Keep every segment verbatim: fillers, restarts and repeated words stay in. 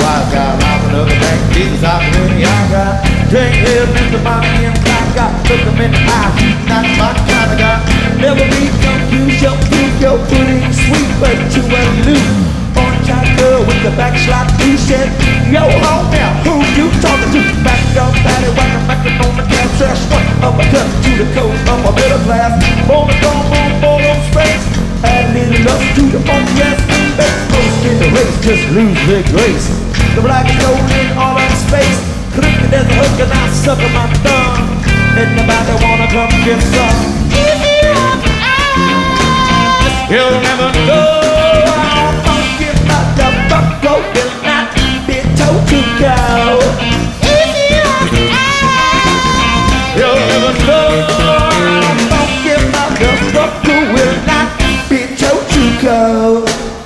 Wise guy, robbing up the bank, Jesus out the way, I got drink here, Mister Money and I got look him in the eye, he's not my kind of guy. Never be confused, your food, your pudding sweet, but you will lose. Orange eyed girl with the backslide, you said, yo, home now, who you talking to? Back up, daddy, whack a mackin' on the gas, trash one, uppercut to the coast of a middle class. Born to go, boom, boom, on space. Add a little love to the funky ass bass. Most in the race, just lose the grace. The black is golden, all in space. Crooked as a hook and I suck on my thumb. Anybody wanna come get some? If you want to ask, you'll never know. How funky motherfucker will not be told to go. If you want to ask, you'll never know. How funky motherfucker will not be told to go.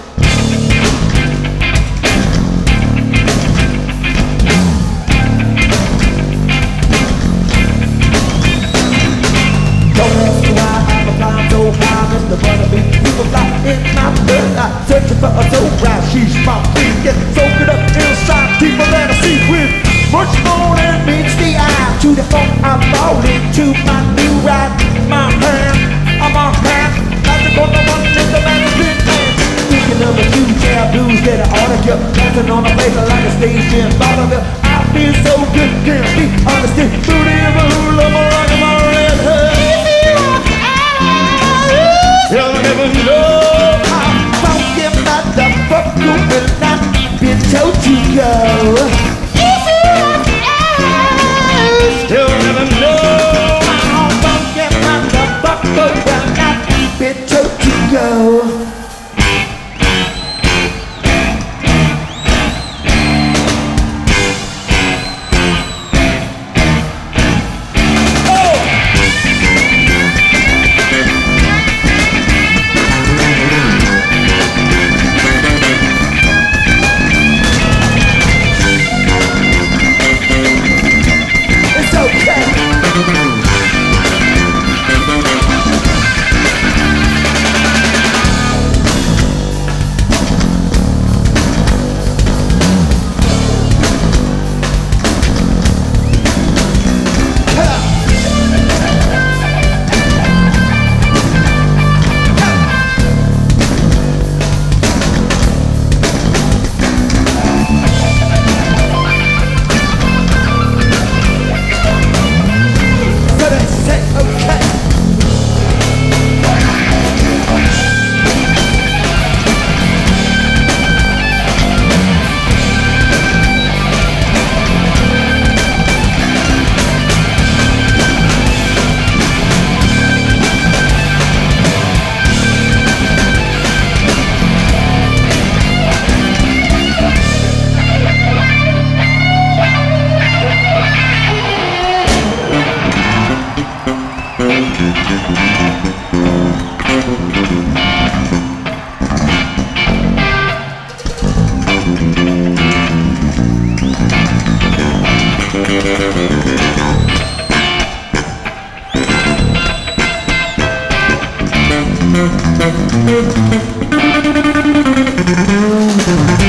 The butterbean, people fly in my blood. I'm searching for a soul ride. She's my freak, get soak it up inside, deeper than a secret. Much more than meets the eye. To the funk, I'm falling to my new ride. My hand, I'm a hand. Not the one, the one in the magazine man. Thinking of the two taboos that I ought to get. Dancing on a place like a stage in Vaudeville. I feel so good, can't be honest. Booty of a hula, I'm rocking my red hair. You'll never know how funky motherfucker will not be told to go. If you want to ask, you'll never know how funky motherfucker will not be told to go.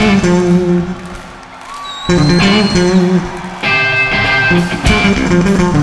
Thank you.